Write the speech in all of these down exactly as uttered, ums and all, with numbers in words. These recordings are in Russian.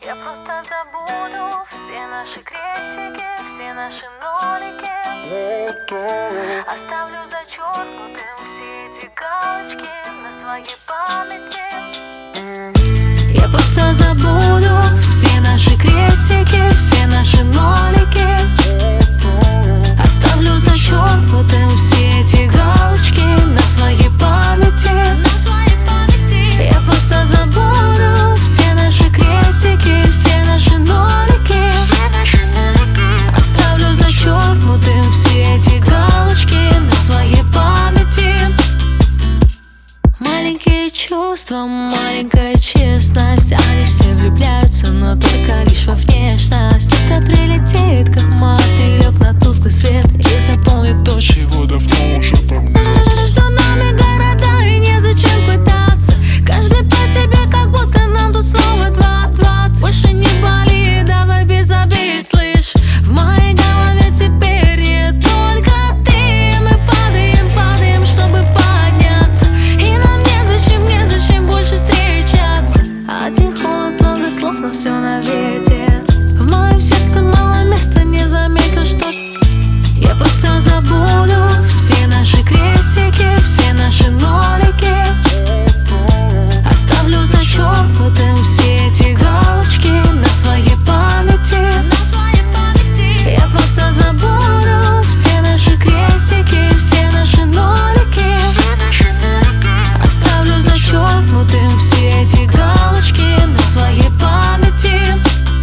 Я просто забуду все наши крестики, все наши нолики. Оставлю зачеркнутым все эти галочки на своей памяти. Я просто забуду все наши крестики, все наши нолики. Оставлю зачеркнутым все эти галочки на своей памяти. Я просто забуду все наши крестики, все наши нолики. Оставлю зачеркнутым все эти галочки на своей памяти. Маленькие чувства, маленькая честность. Они все влюбляются, но только лишь во внешность. Это прилетит, как мотылек на тусклый свет, и заполнит то, чего давно уже там нет. Что нами города, и незачем пытаться. Каждый по себе, как будто нам тут снова два-двадцать. Больше не боли, давай без обид, слышь. В моей голове теперь не только ты. Мы падаем, падаем, чтобы подняться. И нам незачем, незачем больше встречаться. Один холод, много слов, но все на ветер. В моем сердце мало места, не заметил, что я просто забуду все наши крестики, все наши нолики. Оставлю зачеркнутым все эти галочки на своей памяти. Я просто забуду все наши крестики, все наши нолики. Оставлю зачеркнутым все эти галочки на своей памяти.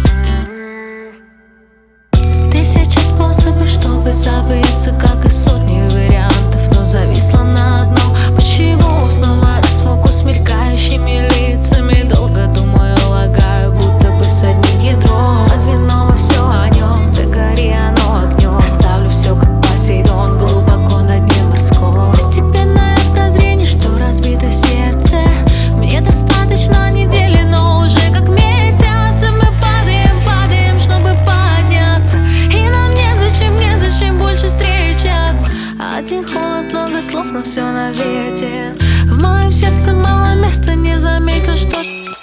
Тысячи способов, чтобы забыться, как и сотни вариантов, но зависла на одном. Почему снова расфокус мелькающими лицами? Долго думаю, лагаю, будто бы с одним ядром. От винного все о нем, да гори оно огнем. Оставлю все как Посейдон, глубоко на дне морском. Постепенное прозрение, что разбито сердце. Мне достаточно недели, но уже как месяцы. Мы падаем, падаем, чтобы подняться. И нам незачем, незачем больше встречаться. Один холод, много слов, но все на ветер. В моем сердце мало места, не заметил, что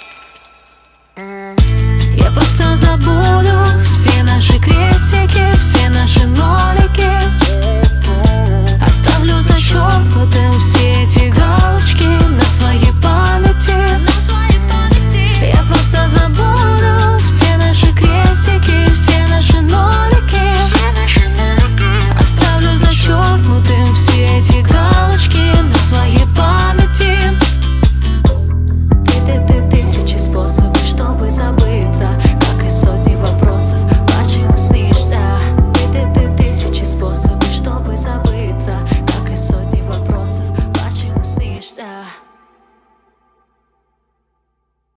я просто забуду все наши крестики, все наши нолики. Оставлю зачеркнутым все эти галочки на своей памяти. Я просто забуду все наши крестики, все наши нолики. Оставлю зачеркнутым все эти галочки на своей памяти. Ты-ты-ты, тысячи способов, чтобы забыться, как и сотни вопросов, почему снишься. Ты-ты-ты, тысячи способов, чтобы забыться, как и сотни вопросов, почему снишься.